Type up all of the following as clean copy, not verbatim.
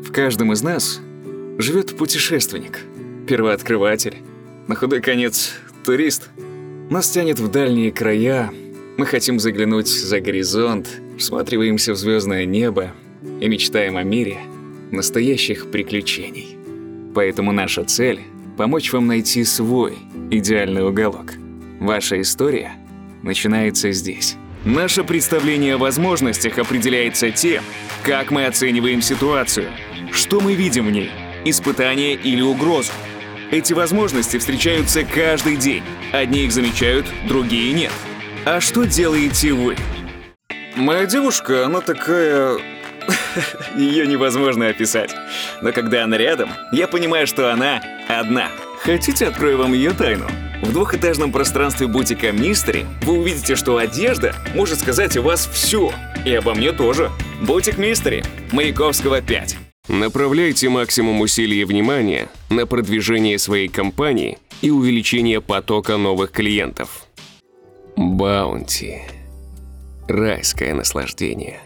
В каждом из нас живет путешественник, первооткрыватель, на худой конец турист. Нас тянет в дальние края, мы хотим заглянуть за горизонт, всматриваемся в звездное небо и мечтаем о мире настоящих приключений. Поэтому наша цель – помочь вам найти свой идеальный уголок. Ваша история начинается здесь. Наше представление о возможностях определяется тем, как мы оцениваем ситуацию, что мы видим в ней, испытание или угрозу. Эти возможности встречаются каждый день. Одни их замечают, другие нет. А что делаете вы? Моя девушка, она такая... Ее невозможно описать. Но когда она рядом, я понимаю, что она одна. Хотите, открою вам ее тайну? В двухэтажном пространстве бутика Mystery вы увидите, что одежда может сказать о вас все. И обо мне тоже. Бутик Mystery, Маяковского 5. Направляйте максимум усилий и внимания на продвижение своей компании и увеличение потока новых клиентов. Баунти. Райское наслаждение.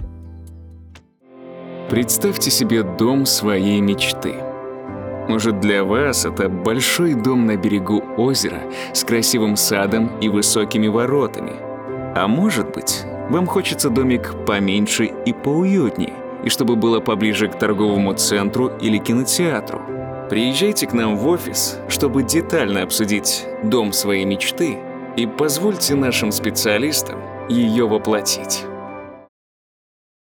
Представьте себе дом своей мечты. Может, для вас это большой дом на берегу озера с красивым садом и высокими воротами. А может быть, вам хочется домик поменьше и поуютнее, и чтобы было поближе к торговому центру или кинотеатру. Приезжайте к нам в офис, чтобы детально обсудить дом своей мечты, и позвольте нашим специалистам ее воплотить.